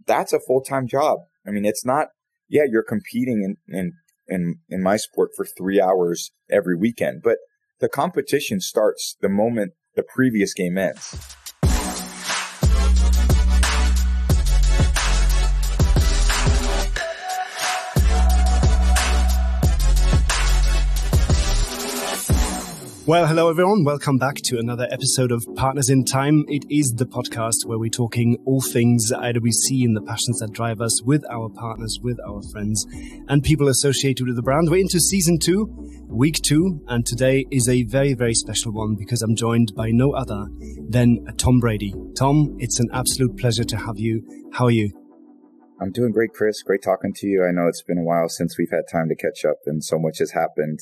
that's a full-time job. I mean, it's not, you're competing in my sport for 3 hours every weekend, but the competition starts the moment the previous game ends. Well, hello everyone. Welcome back to another episode of Partners in Time. It is the podcast where we're talking all things IWC and the passions that drive us with our partners, with our friends and people associated with the brand. We're into season 2, week 2, and today is a very, very special one because I'm joined by no other than Tom Brady. Tom, it's an absolute pleasure to have you. How are you? I'm doing great, Chris. Great talking to you. I know it's been a while since we've had time to catch up and so much has happened.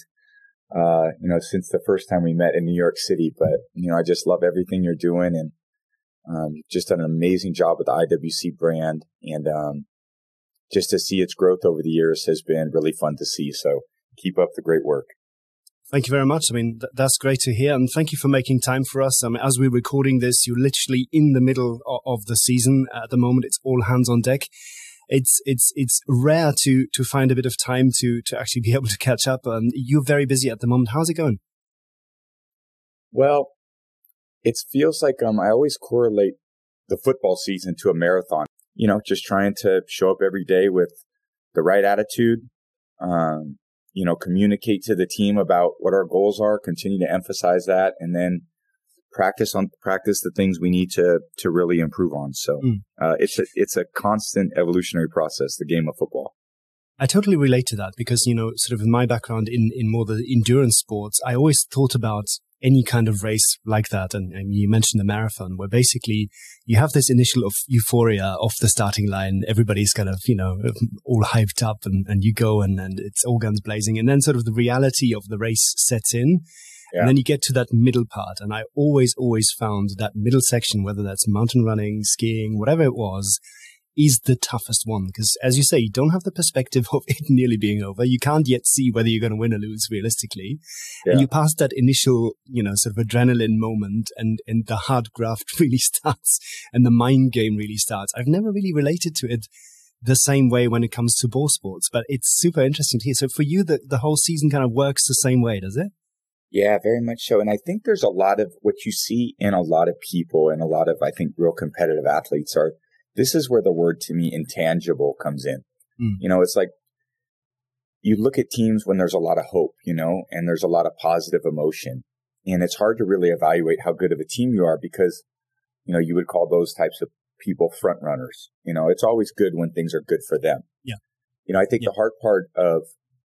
Since the first time we met in New York City, but, I just love everything you're doing and, just done an amazing job with the IWC brand. And, just to see its growth over the years has been really fun to see. So keep up the great work. Thank you very much. I mean, that's great to hear. And thank you for making time for us. I mean, as we're recording this, you're literally in the middle of the season at the moment. It's all hands on deck. It's rare to find a bit of time to actually be able to catch up. You're very busy at the moment. How's it going? Well, it feels like I always correlate the football season to a marathon. Just trying to show up every day with the right attitude, communicate to the team about what our goals are, continue to emphasize that, and then practice the things we need to really improve on. So it's a constant evolutionary process, the game of football. I totally relate to that because, sort of in my background in more the endurance sports, I always thought about any kind of race like that. And you mentioned the marathon where basically you have this initial of euphoria off the starting line. Everybody's kind of, all hyped up and you go and it's all guns blazing. And then sort of the reality of the race sets in. Yeah. And then you get to that middle part. And I always found that middle section, whether that's mountain running, skiing, whatever it was, is the toughest one. Because as you say, you don't have the perspective of it nearly being over. You can't yet see whether you're going to win or lose realistically. Yeah. And you pass that initial, sort of adrenaline moment and the hard graft really starts and the mind game really starts. I've never really related to it the same way when it comes to ball sports, but it's super interesting to hear. So for you, the whole season kind of works the same way, does it? Yeah, very much so. And I think there's a lot of what you see in a lot of people and a lot of, I think, real competitive athletes this is where the word to me intangible comes in. It's like you look at teams when there's a lot of hope, and there's a lot of positive emotion. And it's hard to really evaluate how good of a team you are because, you would call those types of people front runners. It's always good when things are good for them. Yeah. I think the hard part of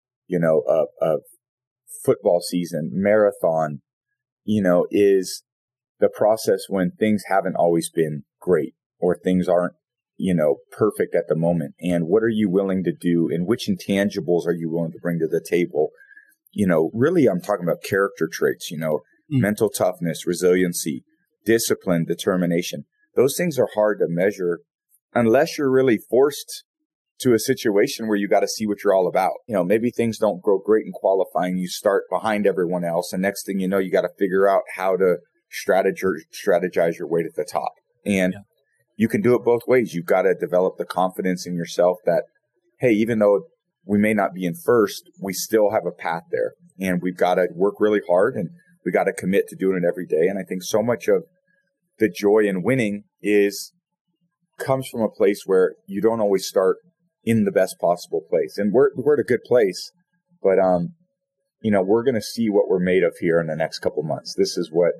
football season, marathon, is the process when things haven't always been great or things aren't, perfect at the moment. And what are you willing to do and which intangibles are you willing to bring to the table? Really, I'm talking about character traits, mental toughness, resiliency, discipline, determination. Those things are hard to measure unless you're really forced to a situation where you got to see what you're all about. Maybe things don't go great in qualifying. You start behind everyone else. And next thing you know, you got to figure out how to strategize your way to the top. And you can do it both ways. You've got to develop the confidence in yourself that, hey, even though we may not be in first, we still have a path there. And we've got to work really hard and we got to commit to doing it every day. And I think so much of the joy in winning comes from a place where you don't always start in the best possible place. And we're at a good place, but, we're going to see what we're made of here in the next couple months. This is where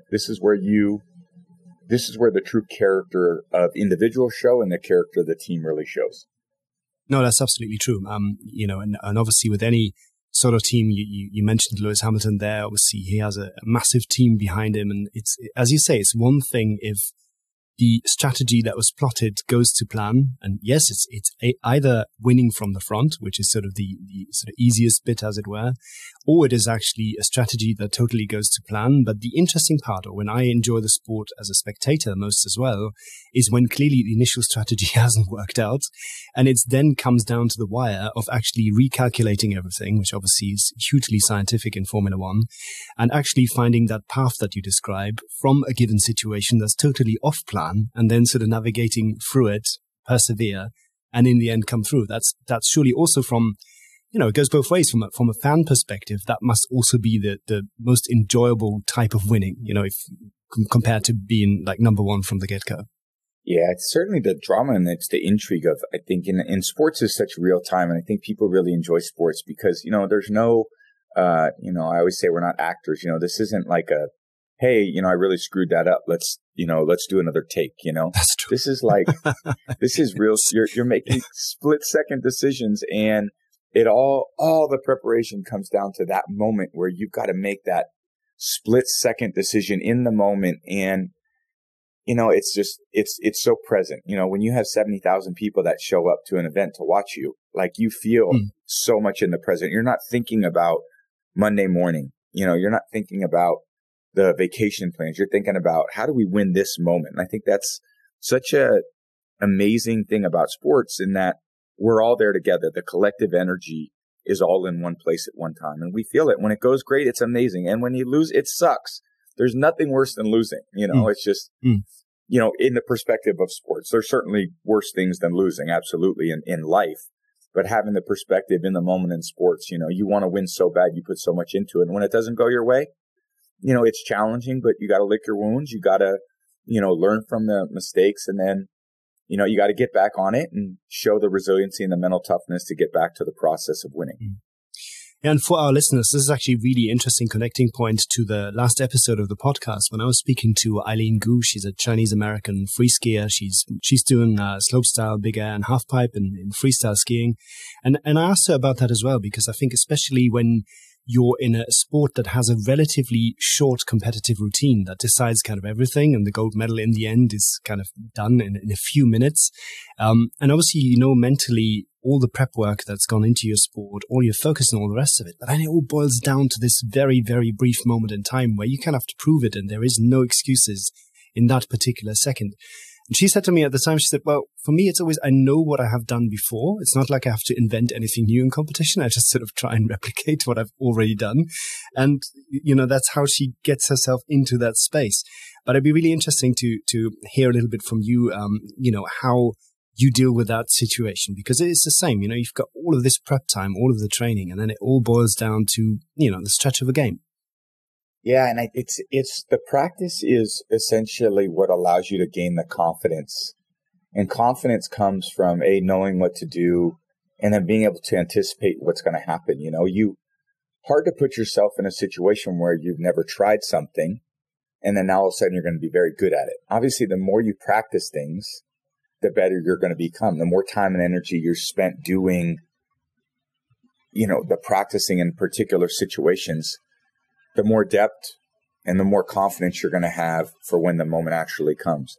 the true character of individuals show and the character of the team really shows. No, that's absolutely true. And obviously with any sort of team, you mentioned Lewis Hamilton there. Obviously he has a massive team behind him. And it's, as you say, it's one thing if the strategy that was plotted goes to plan. And yes, it's either winning from the front, which is sort of the sort of easiest bit, as it were, or it is actually a strategy that totally goes to plan. But the interesting part, or when I enjoy the sport as a spectator most as well, is when clearly the initial strategy hasn't worked out. And it then comes down to the wire of actually recalculating everything, which obviously is hugely scientific in Formula One, and actually finding that path that you describe from a given situation that's totally off plan, and then sort of navigating through it persevere, and in the end come through. That's surely also from, it goes both ways. From a fan perspective, that must also be the most enjoyable type of winning, if compared to being like number one from the get-go. Yeah, it's certainly the drama and it's the intrigue of, I think, in sports is such real time. And I think people really enjoy sports because, there's no, I always say we're not actors. This isn't like hey, I really screwed that up. Let's do another take, That's true. This is like, this is real. You're making split second decisions, and all the preparation comes down to that moment where you've got to make that split second decision in the moment. And, it's just, it's so present. When you have 70,000 people that show up to an event to watch you, like you feel so much in the present. You're not thinking about Monday morning. You're not thinking about the vacation plans. You're thinking about how do we win this moment? And I think that's such a amazing thing about sports in that we're all there together. The collective energy is all in one place at one time. And we feel it. When it goes great, it's amazing. And when you lose, it sucks. There's nothing worse than losing. It's just, in the perspective of sports, there's certainly worse things than losing, absolutely, in life. But having the perspective in the moment in sports, you want to win so bad, you put so much into it. And when it doesn't go your way, it's challenging, but you got to lick your wounds. You got to, learn from the mistakes, and then, you got to get back on it and show the resiliency and the mental toughness to get back to the process of winning. And for our listeners, this is actually a really interesting connecting point to the last episode of the podcast when I was speaking to Eileen Gu. She's a Chinese-American free skier. She's doing slopestyle, big air, and halfpipe in freestyle skiing. And I asked her about that as well, because I think especially when you're in a sport that has a relatively short competitive routine that decides kind of everything, and the gold medal in the end is kind of done in a few minutes. And obviously, mentally, all the prep work that's gone into your sport, all your focus and all the rest of it. But then it all boils down to this very, very brief moment in time where you kind of have to prove it, and there is no excuses in that particular second. And she said to me at the time, she said, well, for me, it's always, I know what I have done before. It's not like I have to invent anything new in competition. I just sort of try and replicate what I've already done. And, that's how she gets herself into that space. But it'd be really interesting to hear a little bit from you, how you deal with that situation, because it is the same. You've got all of this prep time, all of the training, and then it all boils down to, the stretch of a game. Yeah, and it's the practice is essentially what allows you to gain the confidence. And confidence comes from knowing what to do, and then being able to anticipate what's going to happen. Hard to put yourself in a situation where you've never tried something, and then now all of a sudden you're going to be very good at it. Obviously, the more you practice things, the better you're going to become. The more time and energy you're spent doing, the practicing in particular situations, the more depth and the more confidence you're going to have for when the moment actually comes.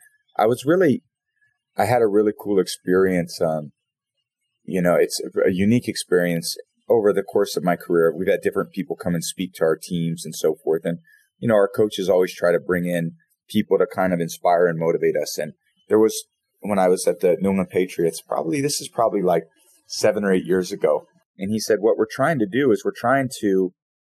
I had a really cool experience. It's a unique experience over the course of my career. We've had different people come and speak to our teams and so forth. And, our coaches always try to bring in people to kind of inspire and motivate us. And there was, when I was at the New England Patriots, this is probably like 7 or 8 years ago. And he said, what we're trying to do is we're trying to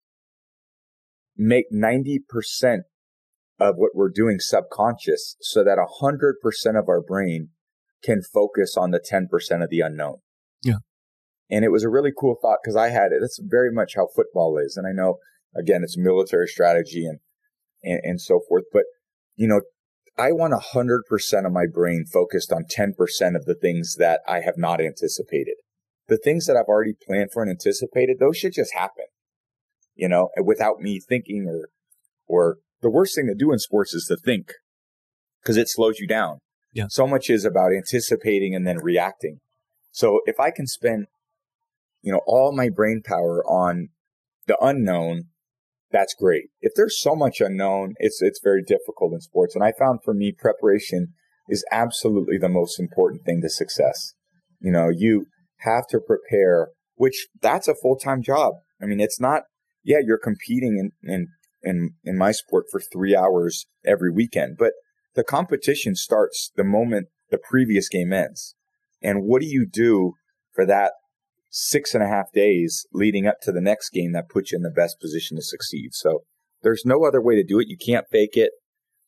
make 90% of what we're doing subconscious so that 100% of our brain can focus on the 10% of the unknown. Yeah. And it was a really cool thought because I had it. That's very much how football is. And I know, again, it's military strategy and so forth. But, I want 100% of my brain focused on 10% of the things that I have not anticipated. The things that I've already planned for and anticipated, those should just happen, without me thinking or the worst thing to do in sports is to think because it slows you down. Yeah. So much is about anticipating and then reacting. So if I can spend, all my brain power on the unknown, that's great. If there's so much unknown, it's very difficult in sports. And I found for me, preparation is absolutely the most important thing to success. You have to prepare, which that's a full-time job. I mean, it's not, you're competing in my sport for 3 hours every weekend, but the competition starts the moment the previous game ends. And what do you do for that 6.5 days leading up to the next game that puts you in the best position to succeed? So there's no other way to do it. You can't fake it.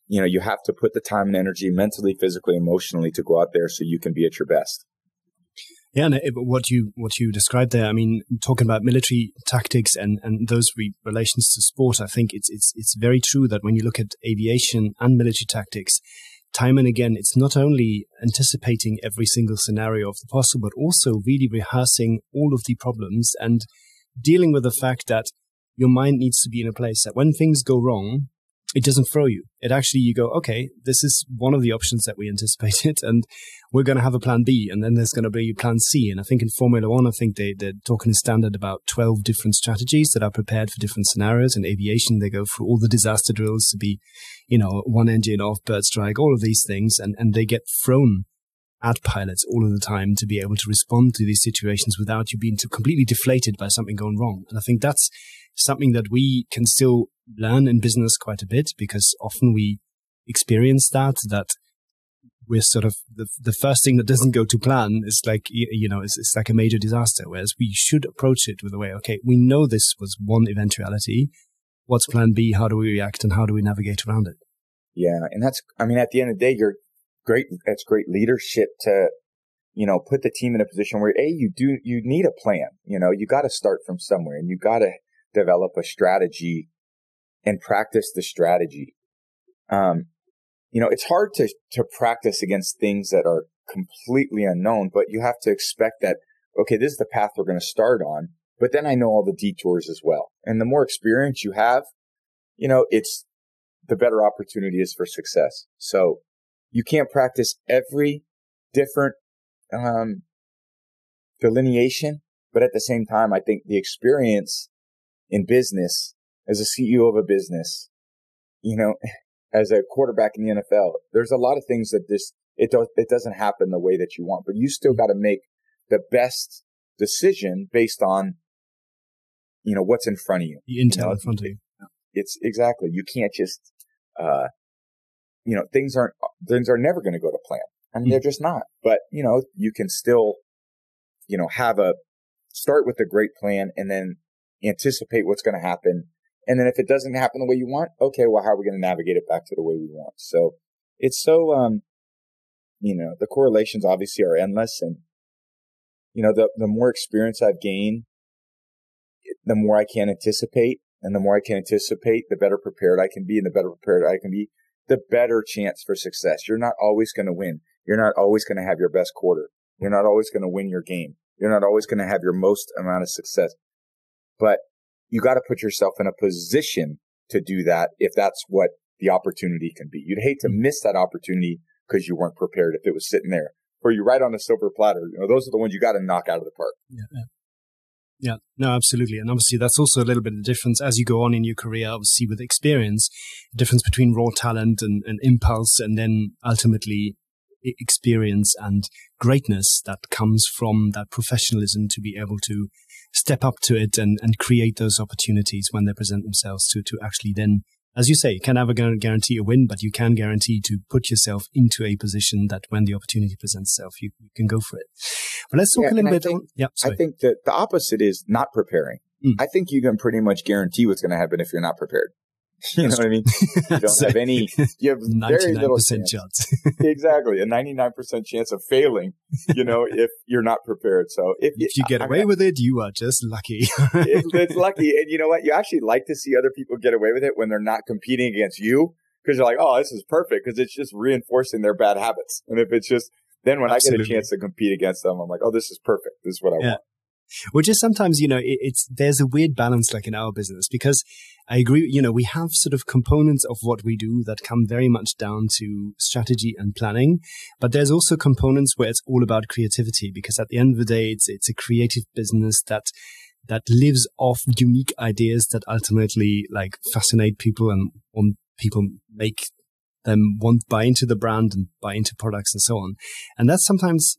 you have to put the time and energy mentally, physically, emotionally to go out there so you can be at your best. Yeah, and what you described there, I mean, talking about military tactics and those relations to sport, I think it's very true that when you look at aviation and military tactics, time and again, it's not only anticipating every single scenario of the possible, but also really rehearsing all of the problems and dealing with the fact that your mind needs to be in a place that when things go wrong, it doesn't throw you. It actually, you go, okay, this is one of the options that we anticipated, and we're going to have a plan B, and then there's going to be plan C. And I think in Formula One, I think they're talking in standard about 12 different strategies that are prepared for different scenarios. In aviation, they go through all the disaster drills to be, one engine off, bird strike, all of these things, and they get thrown at pilots all of the time to be able to respond to these situations without you being completely deflated by something going wrong. And I think that's something that we can still learn in business quite a bit, because often we experience that we're sort of the first thing that doesn't go to plan is like, it's like a major disaster. Whereas we should approach it with a way, okay, we know this was one eventuality. What's plan B? How do we react and how do we navigate around it? Yeah. And at the end of the day, that's great leadership to, put the team in a position where, you need a plan. You got to start from somewhere, and you got to develop a strategy and practice the strategy. It's hard to practice against things that are completely unknown, but you have to expect that, okay, this is the path we're going to start on, but then I know all the detours as well. And the more experience you have, it's the better opportunity is for success. So you can't practice every different delineation, but at the same time, I think the experience in business, as a CEO of a business, as a quarterback in the NFL, there's a lot of things that it doesn't happen the way that you want, but you still got to make the best decision based on, what's in front of you. The intel in front of you. It's exactly. You can't just, things are never going to go to plan. I mean, they're just not. But, you can still, start with a great plan and then anticipate what's going to happen. And then if it doesn't happen the way you want, okay, well, how are we going to navigate it back to the way we want? So it's so, the correlations obviously are endless. And, the more experience I've gained, the more I can anticipate. And the more I can anticipate, the better prepared I can be. And the better prepared I can be, the better chance for success. You're not always going to win. You're not always going to have your best quarter. You're not always going to win your game. You're not always going to have your most amount of success. But you got to put yourself in a position to do that if that's what the opportunity can be. You'd hate to miss that opportunity because you weren't prepared if it was sitting there. Or you're right on a silver platter. Those are the ones you got to knock out of the park. Yeah, no, absolutely. And obviously that's also a little bit of the difference as you go on in your career, obviously with experience, the difference between raw talent and impulse, and then ultimately experience and greatness that comes from that professionalism to be able to step up to it and create those opportunities when they present themselves to actually then, as you say, you can never guarantee a win, but you can guarantee to put yourself into a position that when the opportunity presents itself, you can go for it. But let's talk a little bit on... Yeah, sorry. I think that the opposite is not preparing. I think you can pretty much guarantee what's going to happen if you're not prepared. You know what I mean? You don't have any, you have very little chance. Exactly. A 99% chance of failing, if you're not prepared. So if you get away with it, you are just lucky. It's lucky. And you know what? You actually like to see other people get away with it when they're not competing against you, because you're like, oh, this is perfect, because it's just reinforcing their bad habits. And if it's just, then when Absolutely. I get a chance to compete against them, I'm like, oh, this is perfect. This is what I want. Which is sometimes, there's a weird balance like in our business, because I agree, we have sort of components of what we do that come very much down to strategy and planning, but there's also components where it's all about creativity, because at the end of the day, it's a creative business that lives off unique ideas that ultimately like fascinate people and people make them buy into the brand and buy into products and so on. And that's sometimes,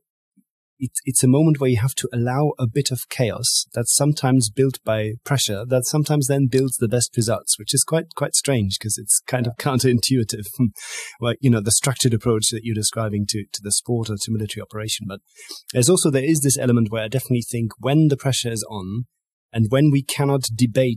it's a moment where you have to allow a bit of chaos that's sometimes built by pressure, that sometimes then builds the best results, which is quite strange because it's kind of counterintuitive. Well, the structured approach that you're describing to the sport or to military operation. But there is this element where I definitely think when the pressure is on and when we cannot debate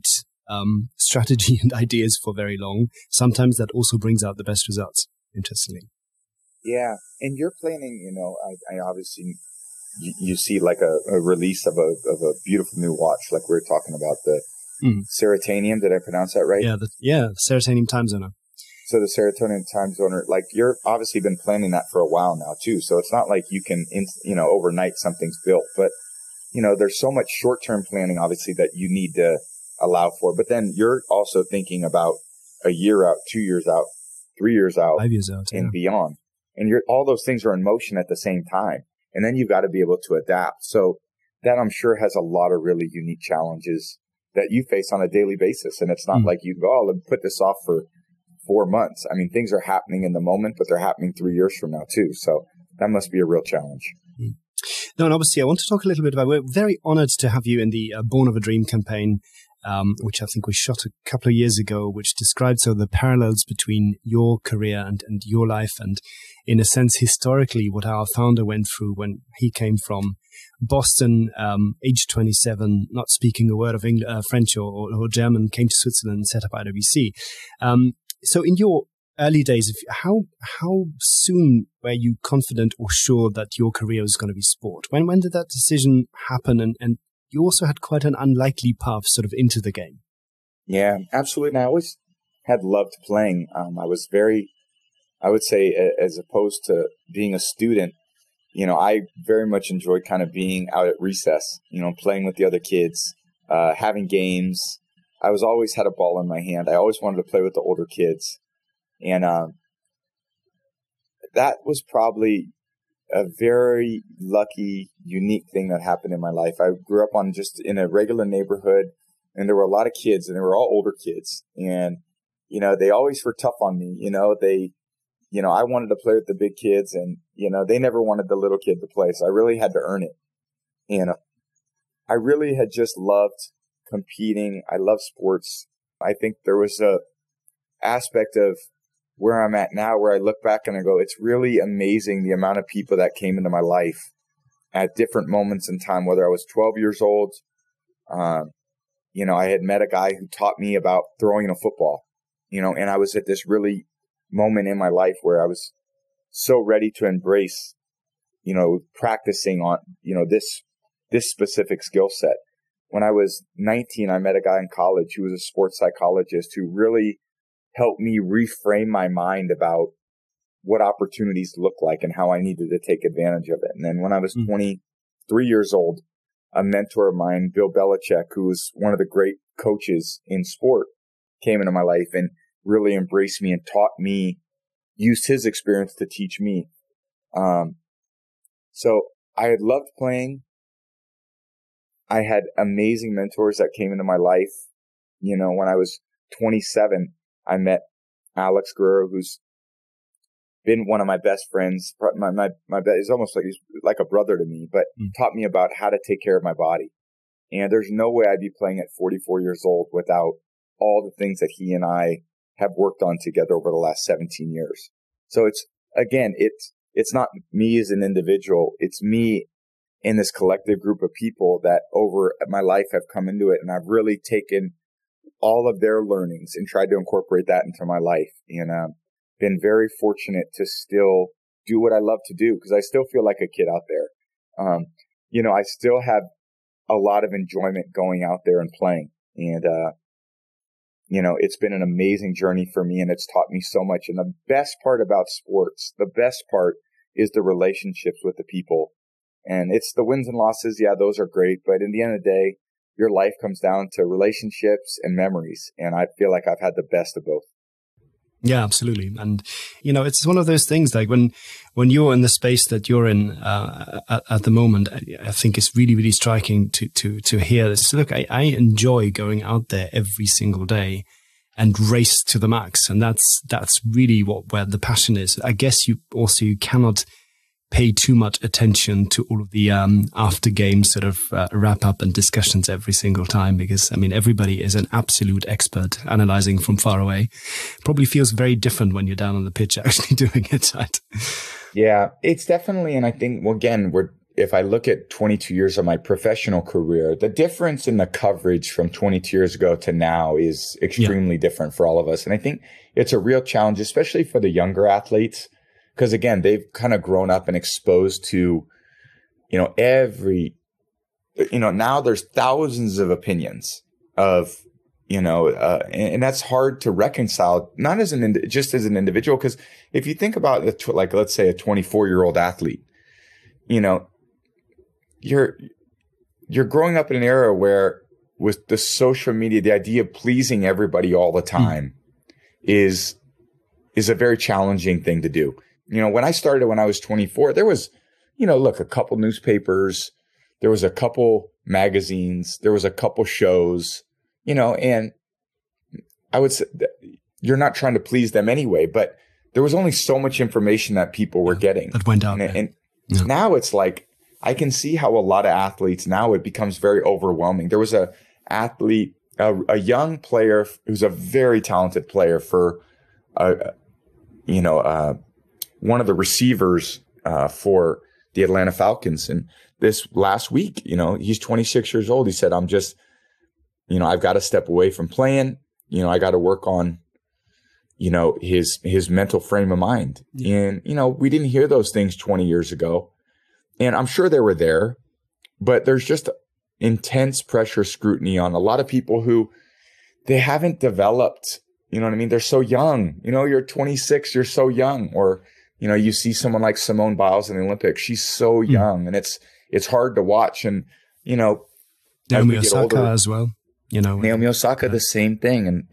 strategy and ideas for very long, sometimes that also brings out the best results, interestingly. Yeah. And you're planning, I obviously, you see like a release of a beautiful new watch, like we were talking about, the Seratanium. Did I pronounce that right? Yeah, the Seratanium Time Zoner. So the Seratonium Time Zoner, like you're obviously been planning that for a while now too. So it's not like you can, overnight something's built, but there's so much short-term planning obviously that you need to allow for. But then you're also thinking about a year out, 2 years out, 3 years out, 5 years out, and beyond. And all those things are in motion at the same time. And then you've got to be able to adapt. So that I'm sure has a lot of really unique challenges that you face on a daily basis. And it's not like you go, let's put this off for 4 months. I mean, things are happening in the moment, but they're happening 3 years from now too. So that must be a real challenge. No, and obviously I want to talk a little bit about, we're very honored to have you in the Born of a Dream campaign, which I think we shot a couple of years ago, which described the parallels between your career and your life. And in a sense, historically, what our founder went through when he came from Boston, age 27, not speaking a word of French or German, came to Switzerland and set up IWC. So in your early days, how soon were you confident or sure that your career was going to be sport? When did that decision happen? And you also had quite an unlikely path sort of into the game. Yeah, absolutely. And I always had loved playing. I was I would say, as opposed to being a student, I very much enjoyed kind of being out at recess, playing with the other kids, having games. I always had a ball in my hand. I always wanted to play with the older kids. And that was probably a very lucky, unique thing that happened in my life. I grew up in a regular neighborhood, and there were a lot of kids, and they were all older kids. And, they always were tough on me. I wanted to play with the big kids, and, they never wanted the little kid to play. So I really had to earn it. And I really had just loved competing. I love sports. I think there was a aspect of where I'm at now where I look back and I go, it's really amazing the amount of people that came into my life at different moments in time, whether I was 12 years old. I had met a guy who taught me about throwing a football, and I was at this really moment in my life where I was so ready to embrace, practicing on, this specific skill set. When I was 19, I met a guy in college who was a sports psychologist who really helped me reframe my mind about what opportunities look like and how I needed to take advantage of it. And then when I was 23 years old, a mentor of mine, Bill Belichick, who was one of the great coaches in sport, came into my life and really embraced me and taught me, used his experience to teach me. So I had loved playing. I had amazing mentors that came into my life. When I was 27, I met Alex Guerrero, who's been one of my best friends. He's almost like a brother to me, but taught me about how to take care of my body. And there's no way I'd be playing at 44 years old without all the things that he and I have worked on together over the last 17 years. So it's not me as an individual. It's me in this collective group of people that over my life have come into it. And I've really taken all of their learnings and tried to incorporate that into my life. And been very fortunate to still do what I love to do, because I still feel like a kid out there. I still have a lot of enjoyment going out there and playing. And, it's been an amazing journey for me, and it's taught me so much. And the best part about sports, the best part is the relationships with the people. And it's the wins and losses. Yeah, those are great. But in the end of the day, your life comes down to relationships and memories. And I feel like I've had the best of both. Yeah, absolutely. And, it's one of those things like when you're in the space that you're in at the moment, I think it's really, really striking to hear this. Look, I enjoy going out there every single day and race to the max. And that's really where the passion is. I guess you cannot pay too much attention to all of the after game sort of wrap up and discussions every single time, because everybody is an absolute expert analyzing from far away. Probably feels very different when you're down on the pitch actually doing it, right? Yeah, it's definitely, and I think, well, again, if I look at 22 years of my professional career, the difference in the coverage from 22 years ago to now is extremely different for all of us. And I think it's a real challenge, especially for the younger athletes, because again, they've kind of grown up and exposed to, now there's thousands of opinions of, and that's hard to reconcile, not as just as an individual. Because if you think about it, like, let's say a 24-year-old athlete, you're growing up in an era where with the social media, the idea of pleasing everybody all the time is a very challenging thing to do. When I started when I was 24, there was, a couple newspapers, there was a couple magazines, there was a couple shows, and I would say you're not trying to please them anyway, but there was only so much information that people were getting. That went out. And now it's like, I can see how a lot of athletes now, it becomes very overwhelming. There was a athlete, a young player who's a very talented player for, one of the receivers for the Atlanta Falcons. And this last week, he's 26 years old. He said, I'm just, I've got to step away from playing. I got to work on, his mental frame of mind. And, we didn't hear those things 20 years ago. And I'm sure they were there, but there's just intense pressure scrutiny on a lot of people who they haven't developed, They're so young, you're 26, you're so young. Or, you see someone like Simone Biles in the Olympics, she's so young and it's hard to watch. And, Naomi Osaka as well, Naomi Osaka, the same thing. And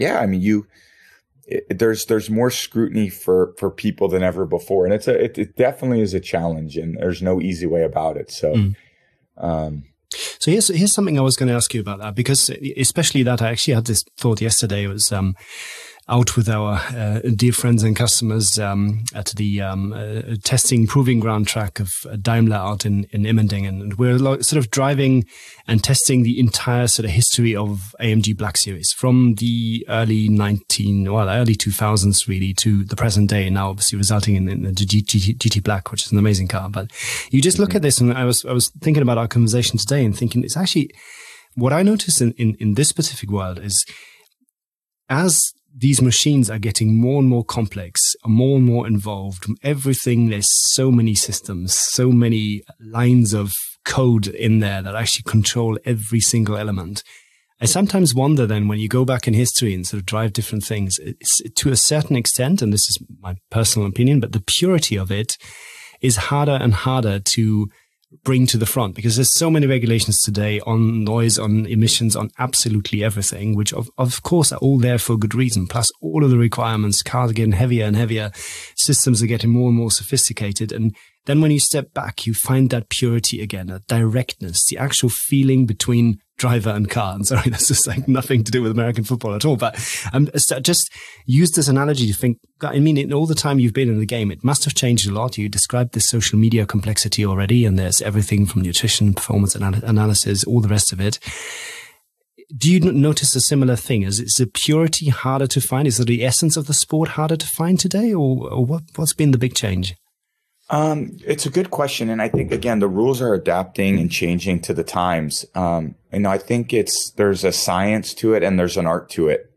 there's more scrutiny for people than ever before. And it definitely is a challenge, and there's no easy way about it. So, so here's something I was going to ask you about that, because especially that I actually had this thought yesterday. It was, out with our dear friends and customers at the testing proving ground track of Daimler out in Immendingen, and we're sort of driving and testing the entire sort of history of AMG Black Series from the early 2000s really to the present day, now obviously resulting in the GT Black, which is an amazing car. But you just look at this, and I was thinking about our conversation today and thinking it's actually what I noticed in this specific world is, as these machines are getting more and more complex, more and more involved, everything, there's so many systems, so many lines of code in there that actually control every single element. I sometimes wonder then, when you go back in history and sort of drive different things, it's, to a certain extent, and this is my personal opinion, but the purity of it is harder and harder to bring to the front, because there's so many regulations today on noise, on emissions, on absolutely everything, which of course are all there for good reason. Plus all of the requirements, cars are getting heavier and heavier, systems are getting more and more sophisticated. And then when you step back, you find that purity again, that directness, the actual feeling between driver and car. And sorry, this is like nothing to do with American football at all, but just use this analogy to think, I mean, in all the time you've been in the game, it must have changed a lot. You described this social media complexity already, and there's everything from nutrition, performance analysis, all the rest of it. Do you notice a similar thing? Is the purity harder to find? Is the essence of the sport harder to find today, or what's been the big change? It's a good question. And I think, again, the rules are adapting and changing to the times. I think there's a science to it and there's an art to it.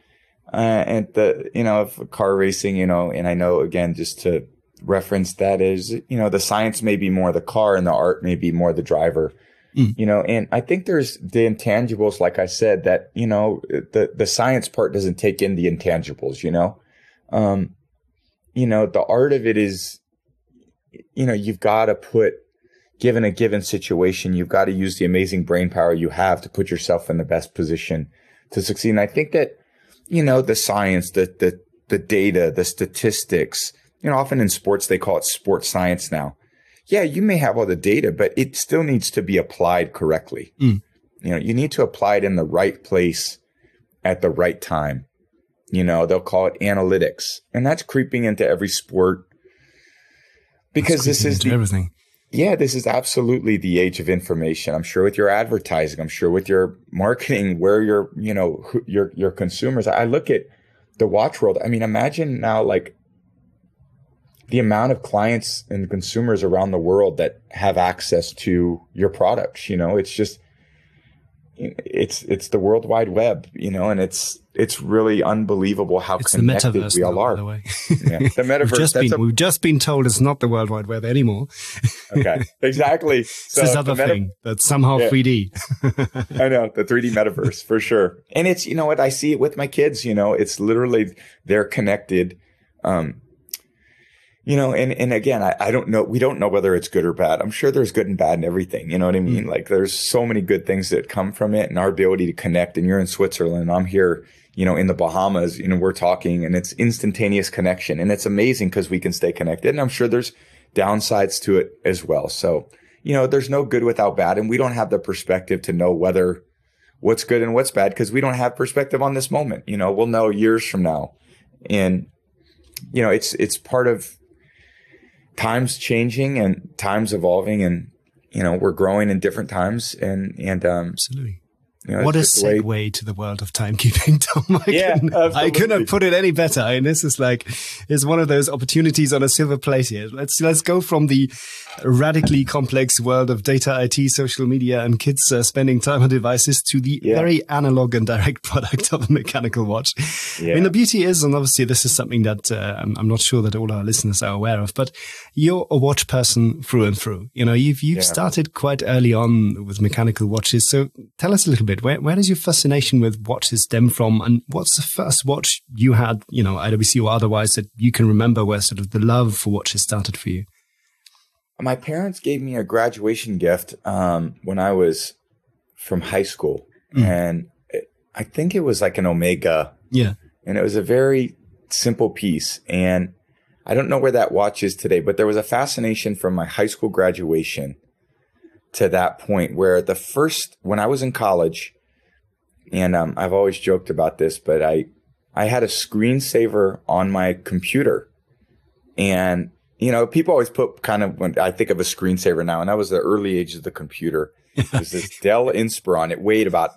Of car racing, and I know, again, just to reference that is, the science may be more the car and the art may be more the driver, and I think there's the intangibles, like I said, that, the science part doesn't take in the intangibles, the art of it is, you've got to given a given situation, you've got to use the amazing brain power you have to put yourself in the best position to succeed. And I think that, the science, the data, the statistics, often in sports, they call it sports science now. Yeah, you may have all the data, but it still needs to be applied correctly. You need to apply it in the right place at the right time. They'll call it analytics, and that's creeping into every sport. Because this is everything. Yeah, this is absolutely the age of information. I'm sure with your advertising, I'm sure with your marketing, where your consumers. I look at the watch world. I mean, imagine now, like the amount of clients and consumers around the world that have access to your products. It's just, it's the World Wide Web, and it's really unbelievable how connected we all are. By the way. Yeah, the metaverse. We've just been told it's not the World Wide Web anymore. Okay, exactly. So this other thing that's somehow 3D. I know, the 3D metaverse for sure. And it's, I see it with my kids. It's literally they're connected. And again, I don't know. We don't know whether it's good or bad. I'm sure there's good and bad in everything. You know what I mean? Like there's so many good things that come from it, and our ability to connect. And you're in Switzerland, I'm here, in the Bahamas, we're talking, and it's instantaneous connection. And it's amazing because we can stay connected. And I'm sure there's downsides to it as well. So, there's no good without bad. And we don't have the perspective to know whether what's good and what's bad because we don't have perspective on this moment. We'll know years from now. And, it's part of times changing and times evolving, and we're growing in different times, and absolutely. What a segue to the world of timekeeping, Tom. I couldn't have put it any better. And this is it's one of those opportunities on a silver plate here. Let's go from the radically complex world of data, IT, social media, and kids spending time on devices to the very analog and direct product of a mechanical watch. Yeah. I mean, the beauty is, and obviously this is something that I'm not sure that all our listeners are aware of, but you're a watch person through and through. You've started quite early on with mechanical watches. So tell us a little bit. Where does your fascination with watches stem from, and what's the first watch you had, IWC or otherwise, that you can remember where sort of the love for watches started for you? My parents gave me a graduation gift when I was from high school, and I think it was like an Omega. Yeah, and it was a very simple piece, and I don't know where that watch is today, but there was a fascination from my high school graduation to that point where when I was in college, and I've always joked about this, but I had a screensaver on my computer, and people always put when I think of a screensaver now, and that was the early age of the computer. It was this Dell Inspiron. It weighed about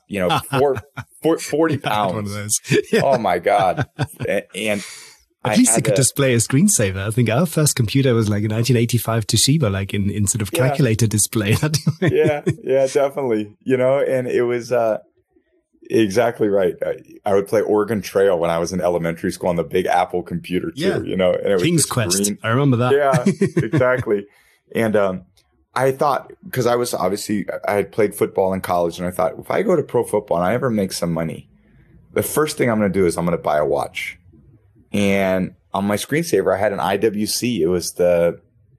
40 pounds. One of those. Oh my God! And at least it could display a screensaver. I think our first computer was like a 1985 Toshiba, in sort of calculator display. yeah, definitely. And it was exactly right. I would play Oregon Trail when I was in elementary school on the big Apple computer too. And it was King's Quest. Green. I remember that. Yeah, exactly. And I thought, because I had played football in college, and I thought, if I go to pro football and I ever make some money, the first thing I'm going to do is I'm going to buy a watch. And on my screensaver, I had an IWC. It was the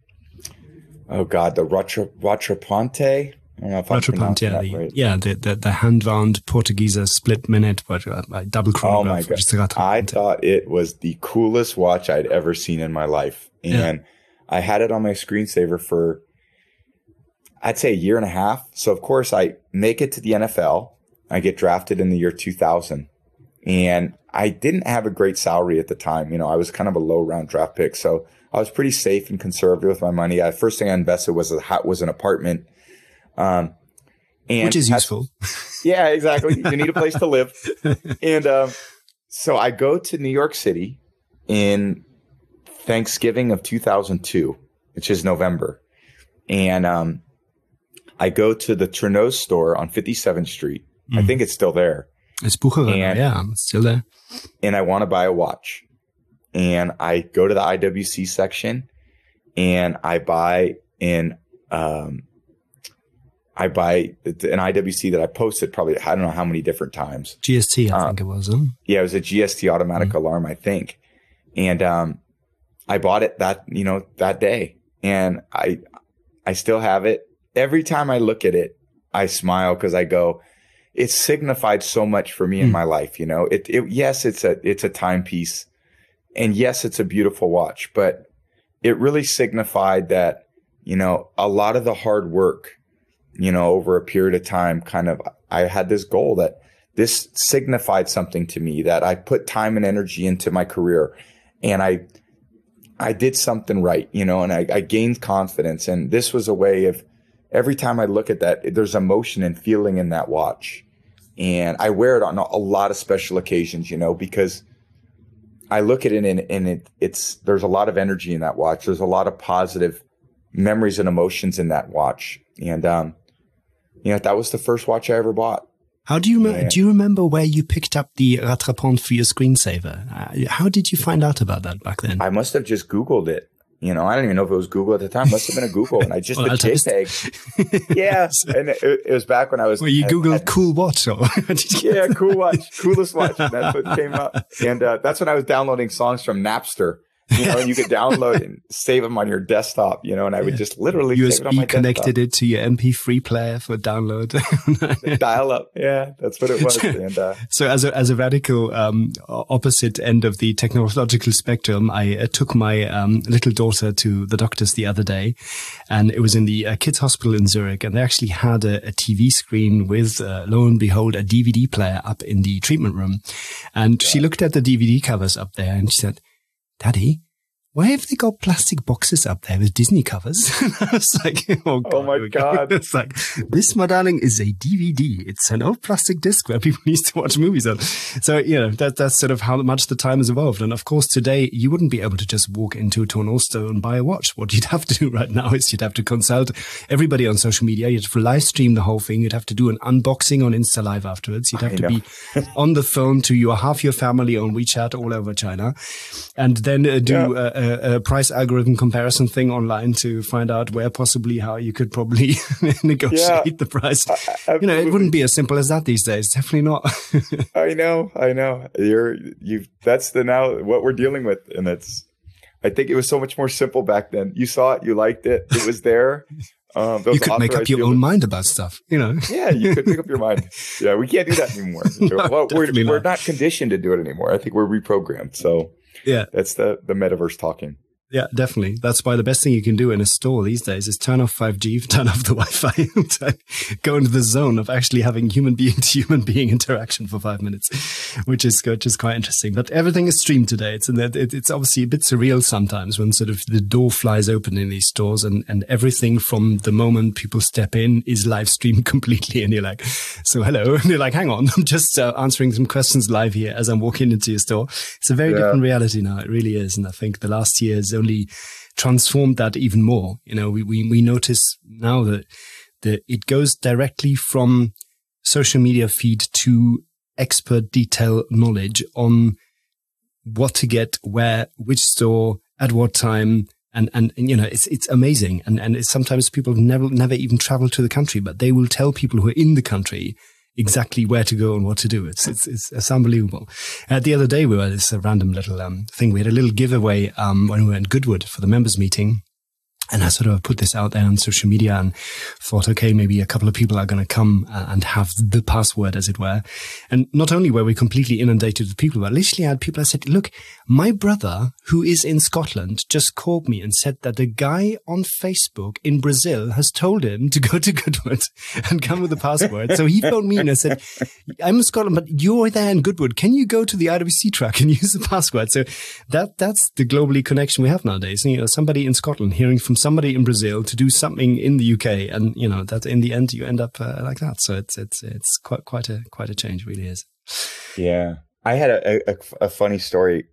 Rattrapante. I don't know if I'm pronouncing that right. Yeah, the hand-wound Portuguese split minute, but double chronograph. Oh my God! I thought it was the coolest watch I'd ever seen in my life, and I had it on my screensaver for, I'd say, a year and a half. So of course I make it to the NFL. I get drafted in the year 2000, and I didn't have a great salary at the time. I was kind of a low round draft pick, so I was pretty safe and conservative with my money. First thing I invested was an apartment, which is useful. Yeah, exactly. You need a place to live, and so I go to New York City in Thanksgiving of 2002, which is November, and I go to the Trenow store on 57th Street. I think it's still there. It's Bucherer, it's still there. And I want to buy a watch. And I go to the IWC section, and I buy an IWC that I posted probably, I don't know how many different times. GST, I think it was. Yeah, it was a GST automatic alarm, I think. And I bought it that day. And I still have it. Every time I look at it, I smile because I go, it signified so much for me in my life. Yes, it's a timepiece, and yes, it's a beautiful watch, but it really signified that, a lot of the hard work, over a period of time, I had this goal that this signified something to me, that I put time and energy into my career, and I did something right, and I gained confidence. And this was a way of, every time I look at that, there's emotion and feeling in that watch. And I wear it on a lot of special occasions, because I look at it and there's a lot of energy in that watch. There's a lot of positive memories and emotions in that watch. And, that was the first watch I ever bought. How do you remember where you picked up the Rattrapante for your screensaver? How did you find out about that back then? I must have just Googled it. I don't even know if it was Google at the time. It must have been a Google. And I just the JPEG. Yeah. And it was back when I was. Well, you Googled cool watch. Or yeah, cool watch. Coolest watch. And that's what came up. And that's when I was downloading songs from Napster. And you could download and save them on your desktop, and I would just literally USB save it on my connected it to your MP3 player for download. Dial up. Yeah, that's what it was. And, so as a radical opposite end of the technological spectrum, I took my little daughter to the doctors the other day, and it was in the kids hospital in Zurich, and they actually had a TV screen with, lo and behold, a DVD player up in the treatment room. And she looked at the DVD covers up there and she said, "Daddy, why have they got plastic boxes up there with Disney covers?" And I was like, oh my God. It's like, this, my darling, is a DVD. It's an old plastic disc where people used to watch movies on. So, that's sort of how much the time has evolved. And of course, today, you wouldn't be able to just walk into a Tonal store and buy a watch. What you'd have to do right now is you'd have to consult everybody on social media. You'd have to live stream the whole thing. You'd have to do an unboxing on Insta Live afterwards. You'd have to be on the phone to half your family on WeChat all over China. And then do a price algorithm comparison thing online to find out where possibly how you could probably negotiate the price. It wouldn't be as simple as that these days. Definitely not. I know. That's now what we're dealing with. And I think it was so much more simple back then. You saw it, you liked it, it was there. You could make up your own mind about stuff, Yeah, you could make up your mind. Yeah, we can't do that anymore. No, we're not conditioned to do it anymore. I think we're reprogrammed. So yeah, that's the metaverse talking. Yeah, definitely. That's why the best thing you can do in a store these days is turn off 5G, turn off the Wi-Fi, go into the zone of actually having human being to human being interaction for 5 minutes, which is quite interesting. But everything is streamed today. It's obviously a bit surreal sometimes when sort of the door flies open in these stores and everything from the moment people step in is live streamed completely. And you're like, so hello. And you're like, hang on, I'm just answering some questions live here as I'm walking into your store. It's a very different reality now. It really is. And I think the last year is only transformed that even more. We notice now that it goes directly from social media feed to expert detail knowledge on what to get, where, which store, at what time. And it's amazing. And it's sometimes people have never even traveled to the country, but they will tell people who are in the country exactly where to go and what to do. It's unbelievable. The other day we were at this random little thing. We had a little giveaway when we were in Goodwood for the members meeting. And I sort of put this out there on social media and thought, okay, maybe a couple of people are going to come and have the password, as it were. And not only were we completely inundated with people, but literally I had people that said, look, my brother, who is in Scotland, just called me and said that a guy on Facebook in Brazil has told him to go to Goodwood and come with the password. So he phoned me and I said, I'm in Scotland, but you're there in Goodwood. Can you go to the IWC track and use the password? So that's the globally connection we have nowadays. Somebody in Scotland hearing from somebody in Brazil to do something in the UK, and that in the end you end up like that. So it's quite a change, really is. Yeah, I had a funny story,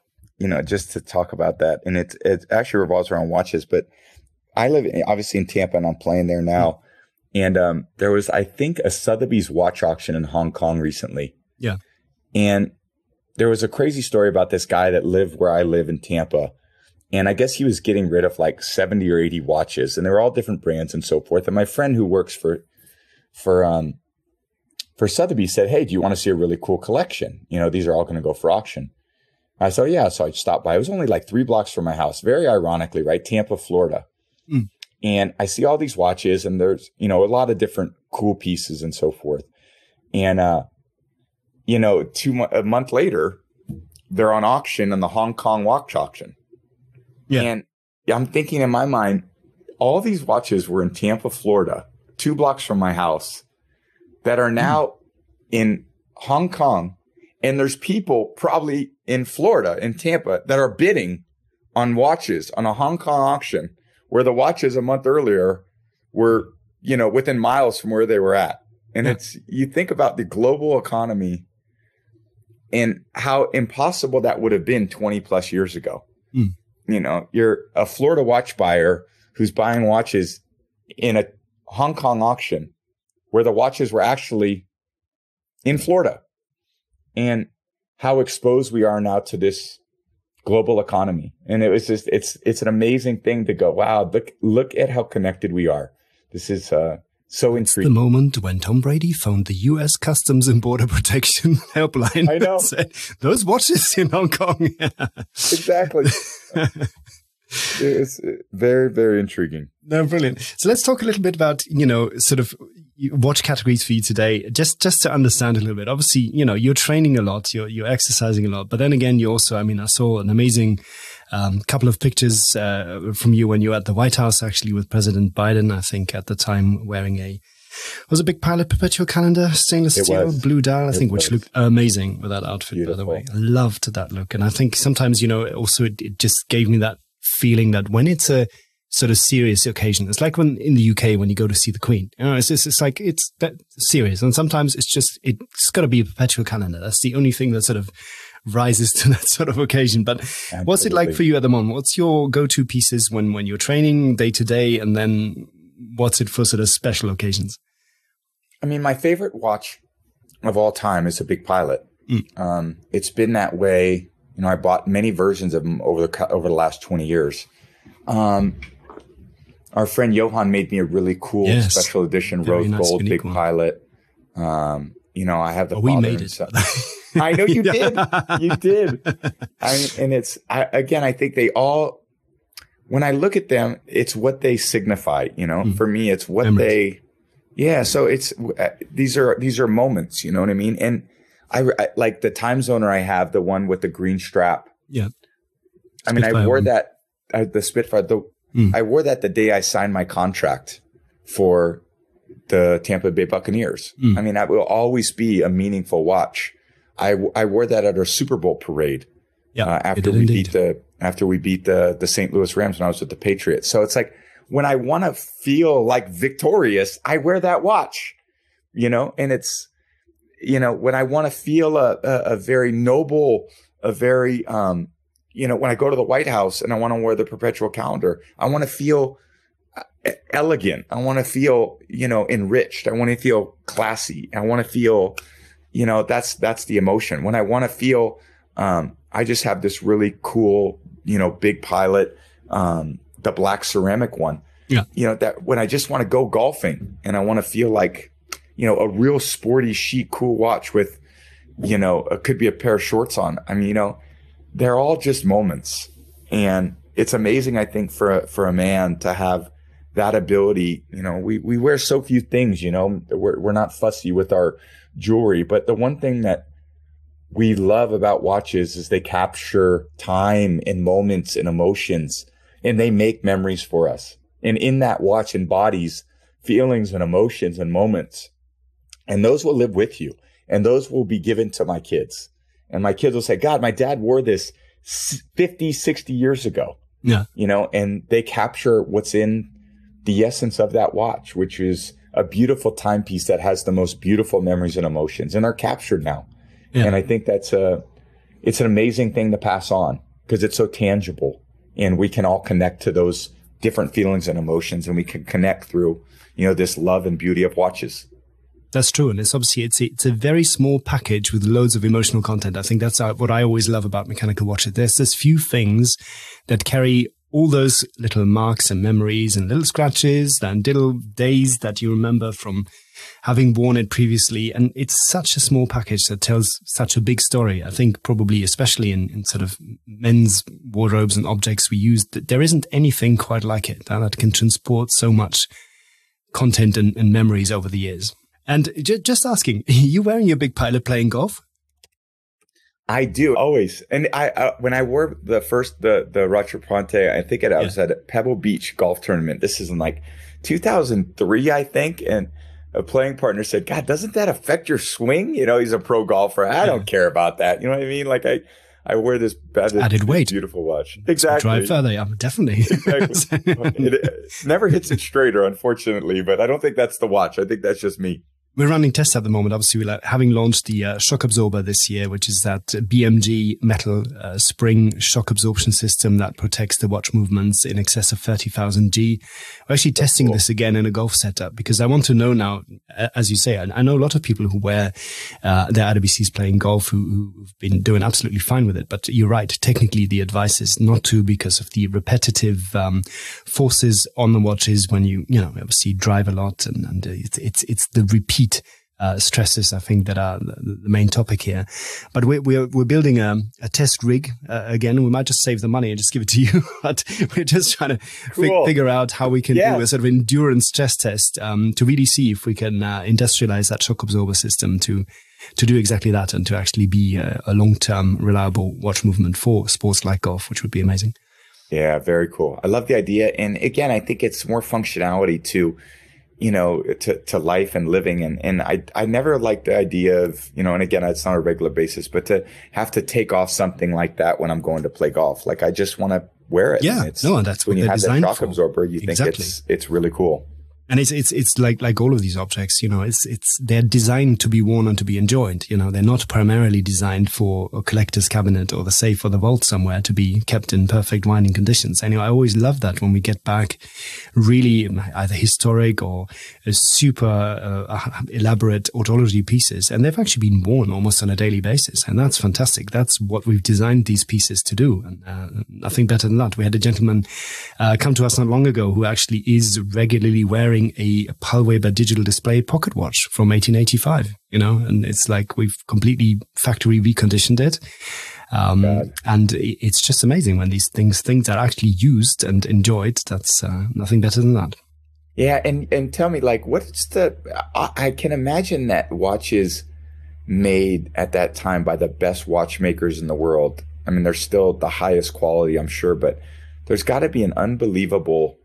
just to talk about that, and it actually revolves around watches. But I live obviously in Tampa, and I'm playing there now. And there was, I think, a Sotheby's watch auction in Hong Kong recently. Yeah, and there was a crazy story about this guy that lived where I live in Tampa. And I guess he was getting rid of like 70 or 80 watches, and they were all different brands and so forth. And my friend who works for Sotheby's said, hey, do you want to see a really cool collection? These are all going to go for auction. I said, yeah. So I stopped by. It was only like 3 blocks from my house. Very ironically, right? Tampa, Florida. Mm. And I see all these watches, and there's, a lot of different cool pieces and so forth. And, a month later, they're on auction in the Hong Kong watch auction. Yeah. And I'm thinking in my mind, all these watches were in Tampa, Florida, 2 blocks from my house, that are now in Hong Kong. And there's people probably in Florida, in Tampa, that are bidding on watches on a Hong Kong auction, where the watches a month earlier were, within miles from where they were at. And you think about the global economy and how impossible that would have been 20 plus years ago. You know, you're a Florida watch buyer who's buying watches in a Hong Kong auction where the watches were actually in Florida, and how exposed we are now to this global economy. And it was just, it's an amazing thing to go, wow, look at how connected we are. This is so intriguing. The moment when Tom Brady phoned the U.S. Customs and Border Protection helpline. I know. And said, those watches in Hong Kong. Exactly. It's very, very intriguing. No, brilliant. So let's talk a little bit about, you know, sort of watch categories for you today, just to understand a little bit. Obviously, you know, you're training a lot, you're exercising a lot, but then again, you also, I mean, I saw an amazing couple of pictures from you when you were at the White House, actually, with President Biden, I think at the time, wearing was a Big Pilot perpetual calendar, stainless steel, blue dial, I think, which looked amazing with that outfit, beautiful. By the way. I loved that look. And I think sometimes, you know, also it just gave me that feeling that when it's a sort of serious occasion, it's like when in the UK when you go to see the Queen, you know, it's like it's that serious, and sometimes it's got to be a perpetual calendar. That's the only thing that sort of rises to that sort of occasion. But absolutely. What's it like for you at the moment? What's your go-to pieces when you're training day to day, and then what's it for sort of special occasions? I mean, my favorite watch of all time is a Big Pilot. It's been that way. You know, I bought many versions of them over the last 20 years. Our friend Johan made me a really cool special edition rose gold Big Pilot. You know, I have the. We made it. I know you did. You did. I think they all. When I look at them, it's what they signify. You know, for me, it's what memories. So it's these are moments. You know what I mean? And I like the time zoner I have, the one with the green strap. Yeah. I mean, I wore that. The Spitfire. I wore that the day I signed my contract for the Tampa Bay Buccaneers. I mean, that will always be a meaningful watch. I wore that at our Super Bowl parade after we beat the St. Louis Rams when I was with the Patriots. So it's like when I want to feel like victorious, I wear that watch, you know. And it's, you know, when I want to feel a very noble, a very you know, when I go to the White House and I want to wear the perpetual calendar, I want to feel elegant. I want to feel, you know, enriched. I want to feel classy. I want to feel, you know, that's the emotion. When I want to feel, I just have this really cool, you know, Big Pilot, the black ceramic one. Yeah. You know, that when I just want to go golfing and I want to feel like, you know, a real sporty, chic, cool watch with, you know, it could be a pair of shorts on. I mean, you know, they're all just moments. And it's amazing, I think, for a man to have that ability. You know, we wear so few things, you know, we're not fussy with our jewelry. But the one thing that we love about watches is they capture time and moments and emotions, and they make memories for us. And in that watch embodies feelings and emotions and moments. And those will live with you. And those will be given to my kids. And my kids will say, God, my dad wore this 50, 60 years ago. Yeah. You know, and they capture what's in the essence of that watch, which is a beautiful timepiece that has the most beautiful memories and emotions, and are captured now. Yeah. And I think it's an amazing thing to pass on because it's so tangible, and we can all connect to those different feelings and emotions, and we can connect through, you know, this love and beauty of watches. That's true. And it's obviously, it's a very small package with loads of emotional content. I think that's what I always love about mechanical watches. There's few things that carry all those little marks and memories and little scratches and little days that you remember from having worn it previously. And it's such a small package that tells such a big story. I think probably, especially in sort of men's wardrobes and objects we use, there isn't anything quite like it that can transport so much content and memories over the years. And just asking, are you wearing your Big Pilot playing golf? I do, always. And I when I wore the Roger Ponte, I think I was at a Pebble Beach golf tournament. This is in like 2003, I think. And a playing partner said, God, doesn't that affect your swing? You know, he's a pro golfer. I don't care about that. You know what I mean? Like I wear this added weight, beautiful watch. Exactly. Drive further, yeah, definitely. Exactly. It never hits it straighter, unfortunately, but I don't think that's the watch. I think that's just me. We're running tests at the moment. Obviously, we're having launched the shock absorber this year, which is that BMG metal spring shock absorption system that protects the watch movements in excess of 30,000 G. We're actually testing this again in a golf setup because I want to know now, as you say, I know a lot of people who wear their RWCs playing golf who've been doing absolutely fine with it. But you're right. Technically, the advice is not to because of the repetitive forces on the watches when you obviously drive a lot and it's the repeat stresses, I think, that are the main topic here. But we're building a test rig again. We might just save the money and just give it to you. But we're just trying to figure out how we can do a sort of endurance stress test to really see if we can industrialize that shock absorber system to do exactly that and to actually be a long-term reliable watch movement for sports like golf, which would be amazing. Yeah, very cool. I love the idea. And again, I think it's more functionality to life and living. And I never liked the idea of, and again, it's not a regular basis, but to have to take off something like that when I'm going to play golf. Like, I just want to wear it. Yeah. And that's when you have that shock absorber, you think it's really cool. And it's like all of these objects, they're designed to be worn and to be enjoyed. They're not primarily designed for a collector's cabinet or the safe or the vault somewhere to be kept in perfect winding conditions. Anyway, I always love that when we get back really either historic or super elaborate autology pieces, and they've actually been worn almost on a daily basis. And that's fantastic. That's what we've designed these pieces to do. And nothing better than that. We had a gentleman come to us not long ago who actually is regularly wearing a Palweber digital display pocket watch from 1885, and it's like we've completely factory reconditioned it. And it's just amazing when these things are actually used and enjoyed. That's nothing better than that. Yeah. And tell me, like, I can imagine that watches made at that time by the best watchmakers in the world. I mean, they're still the highest quality, I'm sure, but there's got to be an unbelievable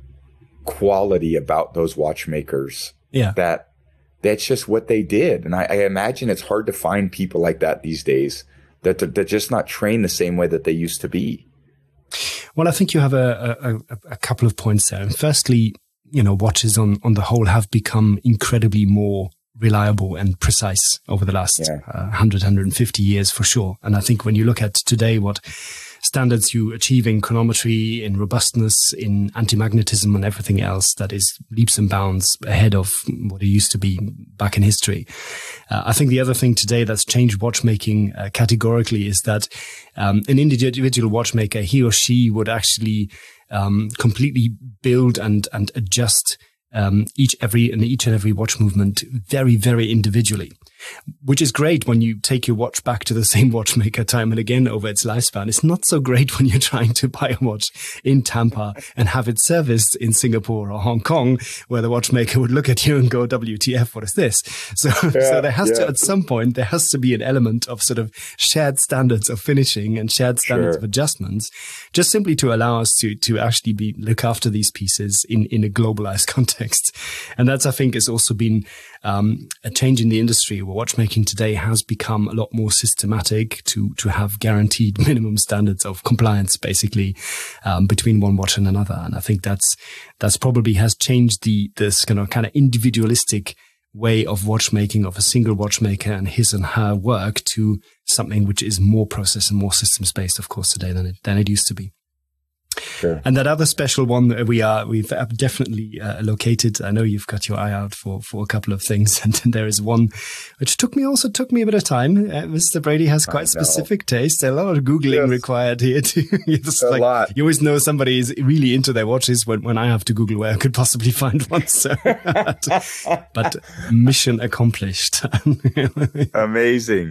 quality about those watchmakers. Yeah. That's just what they did. And I imagine it's hard to find people like that these days, that they're just not trained the same way that they used to be. Well, I think you have a couple of points there. And firstly, watches on the whole have become incredibly more reliable and precise over the last 100, 150 years for sure. And I think when you look at today, what standards you achieve in chronometry, in robustness, in anti-magnetism and everything else, that is leaps and bounds ahead of what it used to be back in history. I think the other thing today that's changed watchmaking categorically is that an individual watchmaker, he or she would actually completely build and adjust each and every watch movement very, very individually, which is great when you take your watch back to the same watchmaker time and again over its lifespan. It's not so great when you're trying to buy a watch in Tampa and have it serviced in Singapore or Hong Kong, where the watchmaker would look at you and go, WTF, what is this? So there has to, at some point, there has to be an element of sort of shared standards of finishing and shared standards of adjustments, just simply to allow us to actually look after these pieces in a globalized context. And that's, I think, has also been a change in the industry, where watchmaking today has become a lot more systematic to have guaranteed minimum standards of compliance, basically, between one watch and another. And I think that's probably has changed this kind of individualistic way of watchmaking of a single watchmaker and his and her work to something which is more process and more systems based, of course, today than it used to be. Sure. And that other special one that we've definitely located. I know you've got your eye out for a couple of things, and there is one which took me a bit of time. Mr. Brady has quite specific taste. A lot of Googling required here too. A lot. You always know somebody is really into their watches when I have to Google where I could possibly find one. So, but mission accomplished. Amazing.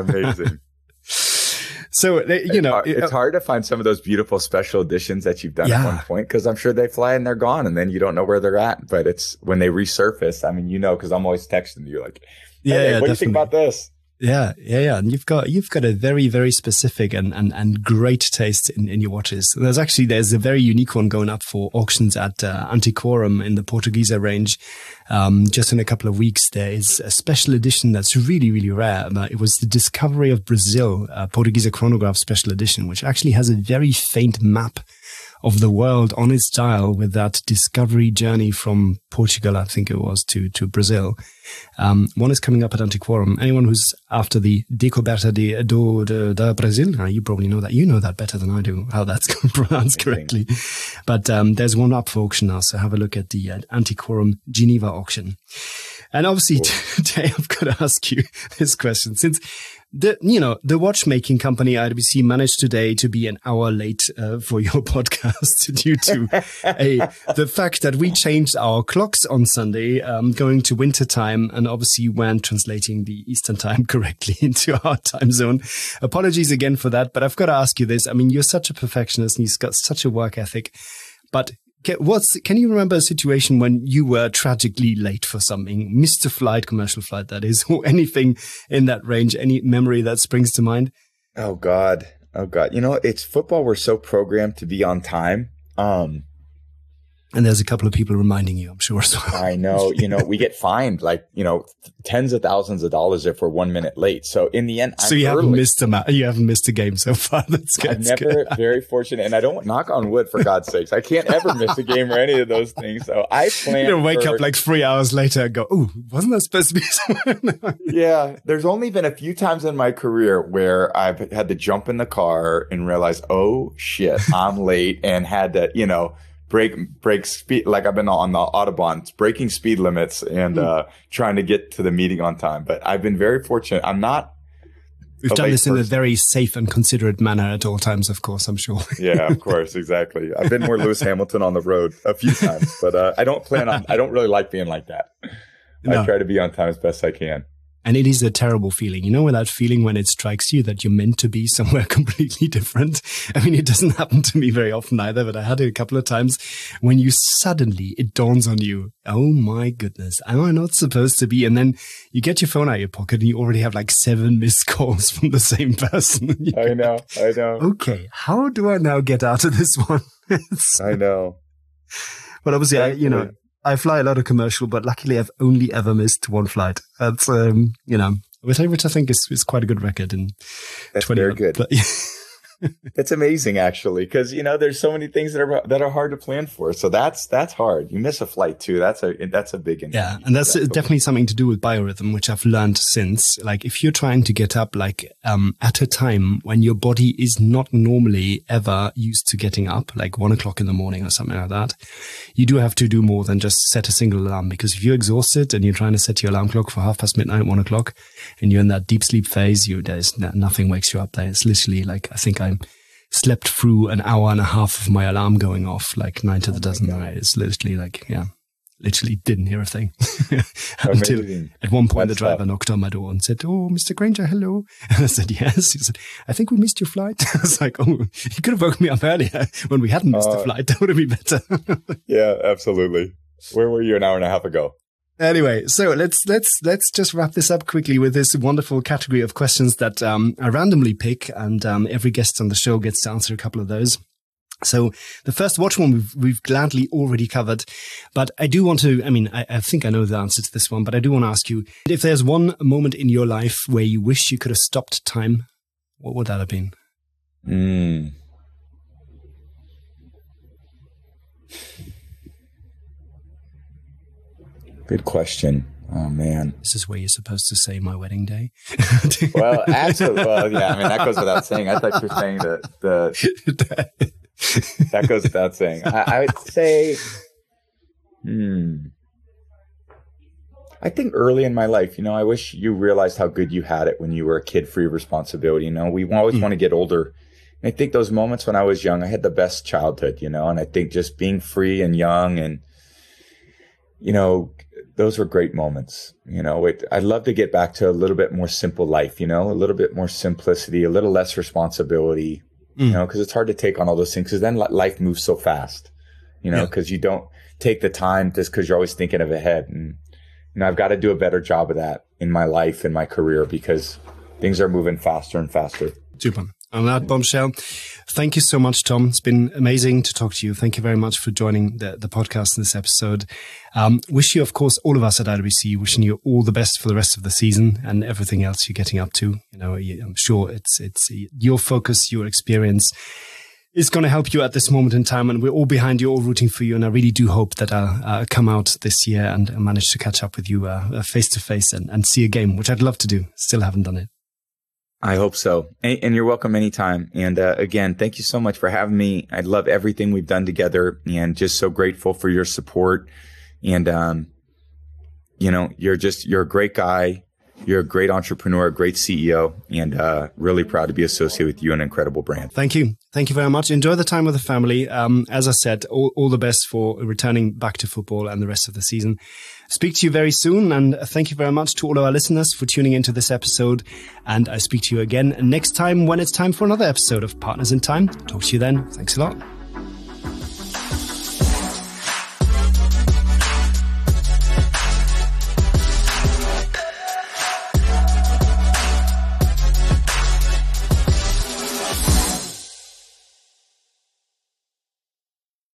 So, it's hard to find some of those beautiful special editions that you've done at one point, because I'm sure they fly and they're gone, and then you don't know where they're at. But it's when they resurface, I mean, because I'm always texting you like, hey, what do you think about this? Yeah. And you've got a very, very specific and great taste in your watches. There's a very unique one going up for auctions at Antiquorum in the Portuguesa range. Just in a couple of weeks, there is a special edition that's really, really rare. It was the Discovery of Brazil, Portuguesa Chronograph special edition, which actually has a very faint map of the world on its dial with that discovery journey from Portugal, I think it was, to Brazil. One is coming up at Antiquorum. Anyone who's after the Descoberta da Brasil, you probably know that. You know that better than I do, how that's pronounced correctly. But there's one up for auction now, so have a look at the Antiquorum Geneva auction. And obviously today I've got to ask you this question, since the watchmaking company IWC managed today to be an hour late for your podcast due to the fact that we changed our clocks on Sunday, going to winter time, and obviously weren't translating the Eastern time correctly into our time zone. Apologies again for that, but I've got to ask you this. I mean, you're such a perfectionist and you've got such a work ethic, but can you remember a situation when you were tragically late for something, missed a flight, commercial flight that is, or anything in that range, any memory that springs to mind? Oh God. It's football. We're so programmed to be on time. And there's a couple of people reminding you, I'm sure. So. I know, we get fined tens of thousands of dollars if we're 1 minute late. So in the end, you haven't missed a game so far. That's good. I'm never very fortunate, and I don't knock on wood for God's sakes. I can't ever miss a game or any of those things. So I plan. You wake up like 3 hours later and go, "Oh, wasn't that supposed to be somewhere?" Yeah, there's only been a few times in my career where I've had to jump in the car and realize, oh shit, I'm late, and had to, break speed, like I've been on the Autobahn, breaking speed limits and trying to get to the meeting on time. But I've been very fortunate. We've done this in a very safe and considerate manner at all times, of course, I'm sure. Yeah, of course, exactly. I've been more Lewis Hamilton on the road a few times, but I don't really like being like that. No. I try to be on time as best I can. And it is a terrible feeling. You know that feeling when it strikes you that you're meant to be somewhere completely different? I mean, it doesn't happen to me very often either, but I had it a couple of times when it dawns on you, oh my goodness, am I not supposed to be? And then you get your phone out of your pocket and you already have like 7 missed calls from the same person. I know. Okay, how do I now get out of this one? I know. But obviously, I fly a lot of commercial, but luckily I've only ever missed one flight. That's, which I think is quite a good record. That's very good. But, it's amazing, actually, because, there's so many things that are hard to plan for. So that's hard. You miss a flight too. That's a big impact. Yeah. And that's definitely something to do with biorhythm, which I've learned since. Like if you're trying to get up at a time when your body is not normally ever used to getting up, like 1 o'clock in the morning or something like that, you do have to do more than just set a single alarm. Because if you're exhausted and you're trying to set your alarm clock for midnight, 1 o'clock, and you're in that deep sleep phase, there's nothing wakes you up there. It's literally like, I think I slept through an hour and a half of my alarm going off, like 9 to the dozen. It's literally literally didn't hear a thing. Until at one point the driver knocked on my door and said, "Oh, Mr. Granger, hello." And I said, "Yes." He said, "I think we missed your flight." I was like, "Oh, you could have woken me up earlier when we hadn't missed the flight. That would have been better." Yeah, absolutely. Where were you an hour and a half ago? Anyway, so let's just wrap this up quickly with this wonderful category of questions that I randomly pick, and every guest on the show gets to answer a couple of those. So the first watch one we've gladly already covered, but I do want to, I think I know the answer to this one, but I do want to ask you, if there's one moment in your life where you wish you could have stopped time, what would that have been? Good question. Oh man, this is where you're supposed to say my wedding day. Well, actually, that goes without saying. I thought you were saying that goes without saying. I would say, I think early in my life, I wish you realized how good you had it when you were a kid, free of responsibility. We always want to get older. And I think those moments when I was young, I had the best childhood, and I think just being free and young and, those were great moments. I'd love to get back to a little bit more simple life, a little bit more simplicity, a little less responsibility, because it's hard to take on all those things, because then life moves so fast, because you don't take the time just because you're always thinking of ahead. And, I've got to do a better job of that in my life, in my career, because things are moving faster and faster. Super. On that bombshell, thank you so much, Tom. It's been amazing to talk to you. Thank you very much for joining the podcast in this episode. Wish you, of course, all of us at IWC, wishing you all the best for the rest of the season and everything else you're getting up to. I'm sure it's your focus, your experience is going to help you at this moment in time. And we're all behind you, all rooting for you. And I really do hope that I'll come out this year and manage to catch up with you face to face and see a game, which I'd love to do. Still haven't done it. I hope so. And you're welcome anytime. And again, thank you so much for having me. I love everything we've done together and just so grateful for your support. And, you're a great guy. You're a great entrepreneur, a great CEO, and really proud to be associated with you, an incredible brand. Thank you. Thank you very much. Enjoy the time with the family. As I said, all the best for returning back to football and the rest of the season. Speak to you very soon. And thank you very much to all of our listeners for tuning into this episode. And I speak to you again next time when it's time for another episode of Partners in Time. Talk to you then. Thanks a lot.